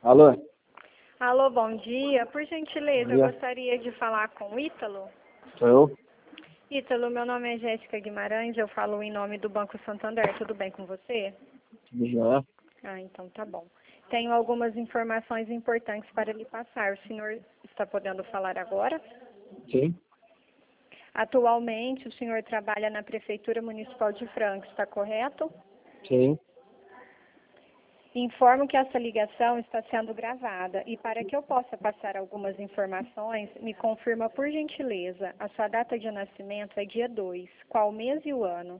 Alô? Alô, bom dia. Por gentileza, Bom dia. eu gostaria de falar com o Ítalo. Sou eu? Ítalo, meu nome é Jéssica Guimarães, eu falo em nome do Banco Santander. Tudo bem com você? Tudo já? Ah, então tá bom. Tenho algumas informações importantes para lhe passar. O senhor está podendo falar agora? Sim? Atualmente, o senhor trabalha na Prefeitura Municipal de Franca, está correto? Sim. Informo que essa ligação está sendo gravada e para que eu possa passar algumas informações, me confirma por gentileza, a sua data de nascimento é dia 2, qual mês e o ano?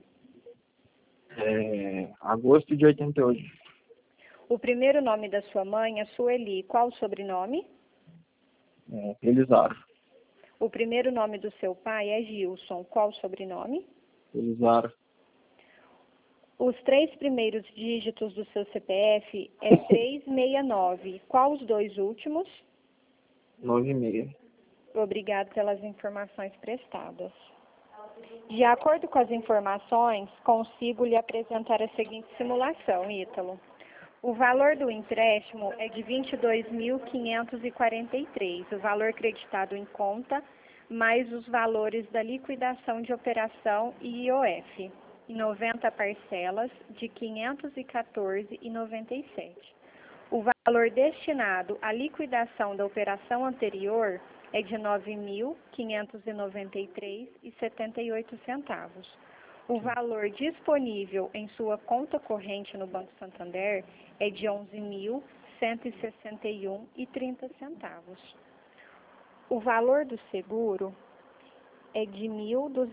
Agosto de 88. O primeiro nome da sua mãe é Sueli, qual o sobrenome? Elisara. O primeiro nome do seu pai é Gilson, qual o sobrenome? Elisara. Os 3 primeiros dígitos do seu CPF é 369, qual os 2 últimos? 9,5. Obrigado pelas informações prestadas. De acordo com as informações, consigo lhe apresentar a seguinte simulação, Ítalo. O valor do empréstimo é de R$ 22.543, o valor creditado em conta, mais os valores da liquidação de operação e IOF, em 90 parcelas de R$ 514,97. O valor destinado à liquidação da operação anterior é de R$ 9.593,78. O valor disponível em sua conta corrente no Banco Santander é de R$ 11.161,30. O valor do seguro é de R$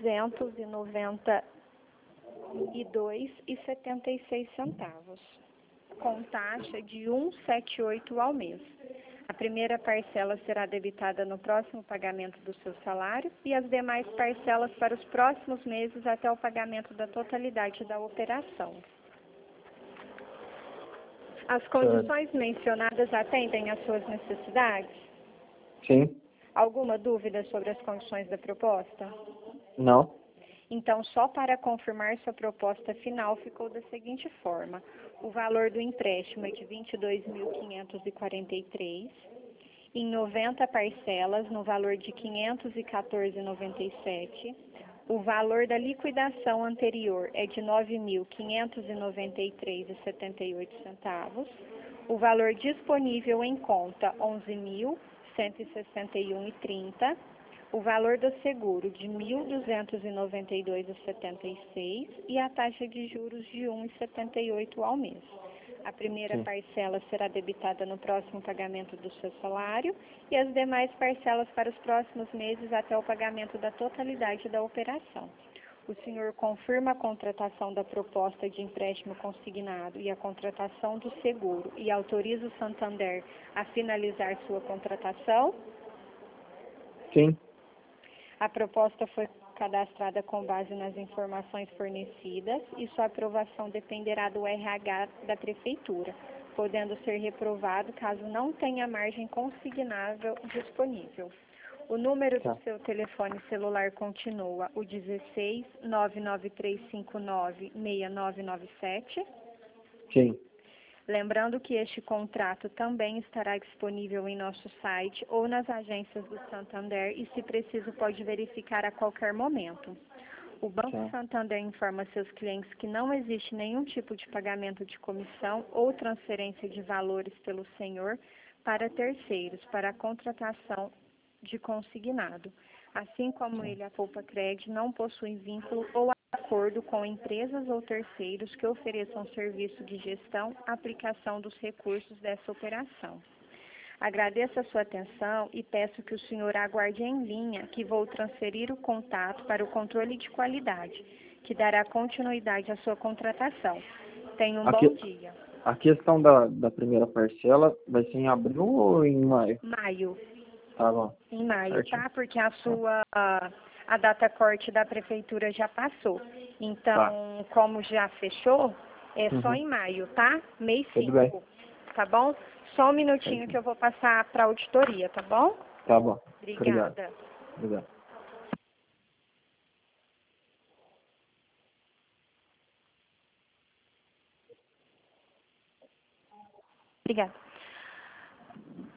1.292,76, com taxa de 1,78 ao mês. A primeira parcela será debitada no próximo pagamento do seu salário e as demais parcelas para os próximos meses até o pagamento da totalidade da operação. As condições mencionadas atendem às suas necessidades? Sim? Alguma dúvida sobre as condições da proposta? Não? Então, só para confirmar, sua proposta final ficou da seguinte forma. O valor do empréstimo é de R$ 22.543, em 90 parcelas, no valor de R$ 514,97. O valor da liquidação anterior é de R$ 9.593,78. O valor disponível em conta, R$ 11.161,30. O valor do seguro de R$ 1.292,76 e a taxa de juros de 1,78 ao mês. A primeira parcela será debitada no próximo pagamento do seu salário e as demais parcelas para os próximos meses até o pagamento da totalidade da operação. O senhor confirma a contratação da proposta de empréstimo consignado e a contratação do seguro e autoriza o Santander a finalizar sua contratação? Sim? A proposta foi cadastrada com base nas informações fornecidas e sua aprovação dependerá do RH da Prefeitura, podendo ser reprovado caso não tenha margem consignável disponível. O número do seu telefone celular continua o 16 99359 6997. Sim. Lembrando que este contrato também estará disponível em nosso site ou nas agências do Santander e, se preciso, pode verificar a qualquer momento. O Banco Santander informa seus clientes que não existe nenhum tipo de pagamento de comissão ou transferência de valores pelo senhor para terceiros para a contratação de consignado. Assim como ele, a Poupa Cred não possui vínculo ou acordo com empresas ou terceiros que ofereçam serviço de gestão, aplicação dos recursos dessa operação. Agradeço a sua atenção e peço que o senhor aguarde em linha, que vou transferir o contato para o controle de qualidade, que dará continuidade à sua contratação. Tenha um bom dia. A questão da primeira parcela vai ser em abril ou em maio? Maio. Tá bom. Em maio, Certinho. tá? Porque a data corte da prefeitura já passou. Então, como já fechou, é só em maio, tá? Mês 5. Tudo bem. Tá bom? Só um minutinho que eu vou passar para a auditoria, tá bom? Tá bom. Obrigada. Obrigado. Obrigada.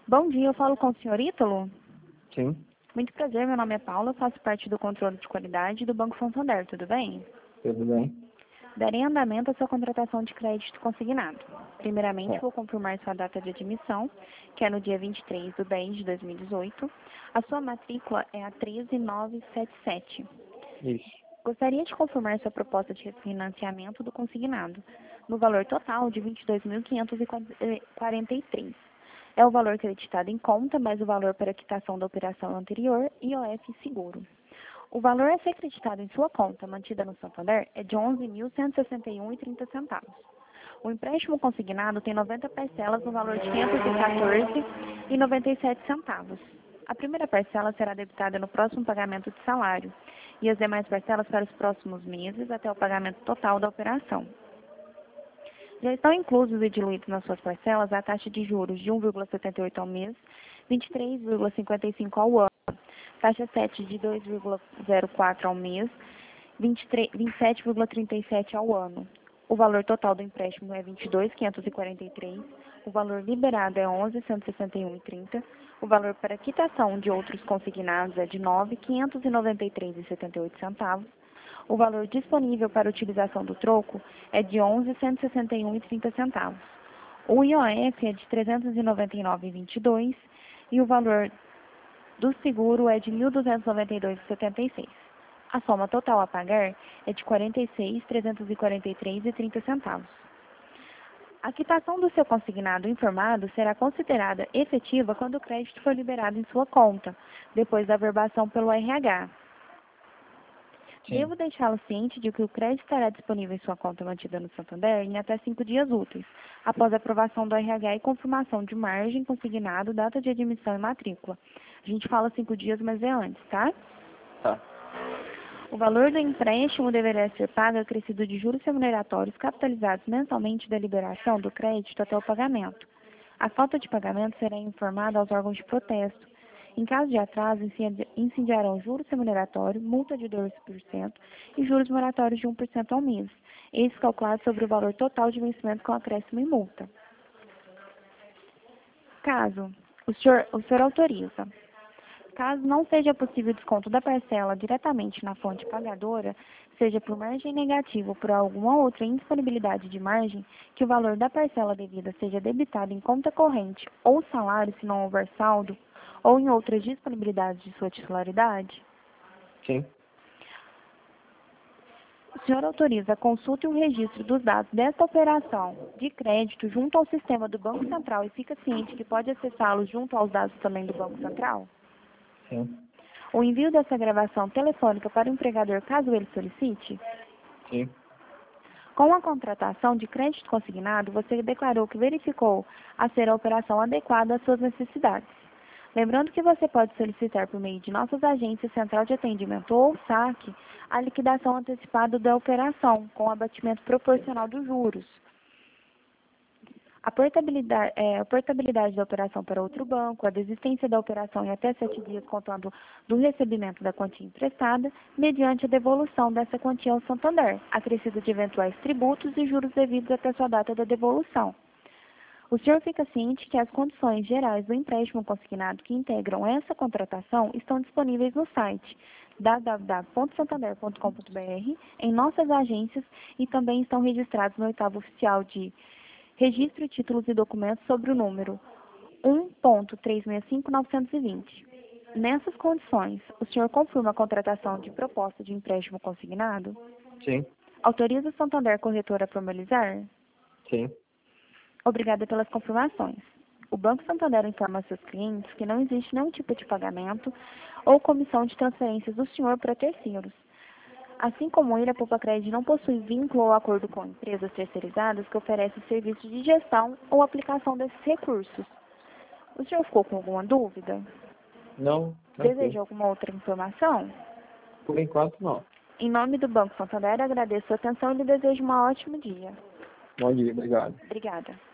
Bom dia, eu falo com o senhor Ítalo. Sim, Muito prazer, meu nome é Paula, faço parte do controle de qualidade do Banco Santander, tudo bem? tudo bem? Darei andamento à sua contratação de crédito consignado. Primeiramente, Tá. vou confirmar sua data de admissão, que é no dia 23/10/2018. A sua matrícula é a 13977. Isso. Gostaria de confirmar sua proposta de refinanciamento do consignado, no valor total de R$ 22.543. É o valor creditado em conta, mais o valor para quitação da operação anterior e IOF seguro. O valor a ser creditado em sua conta, mantida no Santander, é de R$ 11.161,30. O empréstimo consignado tem 90 parcelas no valor de R$ 514,97. A primeira parcela será debitada no próximo pagamento de salário e as demais parcelas para os próximos meses até o pagamento total da operação. Já estão inclusos e diluídos nas suas parcelas a taxa de juros de 1,78 ao mês, 23,55 ao ano, taxa 7 de 2,04 ao mês, 27,37 ao ano. O valor total do empréstimo é 22.543, o valor liberado é 11.161,30, o valor para quitação de outros consignados é de 9.593,78 centavos. O valor disponível para utilização do troco é de 11.161,30 centavos. O IOF é de 399,22 e o valor do seguro é de 1.292,76. A soma total a pagar é de 46.343,30 centavos. A quitação do seu consignado informado será considerada efetiva quando o crédito for liberado em sua conta, depois da averbação pelo RH. Sim. Devo deixá-lo ciente de que o crédito estará disponível em sua conta mantida no Santander em até 5 dias úteis, após a aprovação do RH e confirmação de margem, consignado, data de admissão e matrícula. A gente fala 5 dias, mas é antes, tá? Tá. O valor do empréstimo deverá ser pago acrescido de juros remuneratórios capitalizados mensalmente da liberação do crédito até o pagamento. A falta de pagamento será informada aos órgãos de protesto. Em caso de atraso, incidirão juros remuneratórios, multa de 12% e juros moratórios de 1% ao mês, esses calculados sobre o valor total de vencimento com acréscimo e multa. Caso o senhor autoriza. Caso não seja possível o desconto da parcela diretamente na fonte pagadora, seja por margem negativa ou por alguma outra indisponibilidade de margem, que o valor da parcela devida seja debitado em conta corrente ou salário se não houver saldo, ou em outras disponibilidades de sua titularidade, Sim. o senhor autoriza a consulta e o registro dos dados desta operação de crédito junto ao sistema do Banco Central e fica ciente que pode acessá-los junto aos dados também do Banco Central? Sim. O envio dessa gravação telefônica para o empregador, caso ele solicite? Sim. Com a contratação de crédito consignado, você declarou que verificou a ser a operação adequada às suas necessidades. Lembrando que você pode solicitar por meio de nossas agências Central de Atendimento ou SAC a liquidação antecipada da operação, com abatimento proporcional dos juros. A portabilidade da operação para outro banco, a desistência da operação em até 7 dias contando do recebimento da quantia emprestada, mediante a devolução dessa quantia ao Santander, acrescido de eventuais tributos e juros devidos até sua data da devolução. O senhor fica ciente que as condições gerais do empréstimo consignado que integram essa contratação estão disponíveis no site www.santander.com.br, em nossas agências e também estão registrados no oitavo oficial de Registro, Títulos e Documentos sobre o número 1.365920. Nessas condições, o senhor confirma a contratação de proposta de empréstimo consignado? Sim. Autoriza o Santander Corretora a formalizar? Sim. Obrigada pelas confirmações. O Banco Santander informa aos seus clientes que não existe nenhum tipo de pagamento ou comissão de transferências do senhor para terceiros. Assim como ele, a Poupa-Cred não possui vínculo ou acordo com empresas terceirizadas que oferecem serviços de gestão ou aplicação desses recursos. O senhor ficou com alguma dúvida? Não. Deseja alguma outra informação? Por enquanto, não. Em nome do Banco Santander, agradeço a atenção e lhe desejo um ótimo dia. Bom dia, obrigado. Obrigada.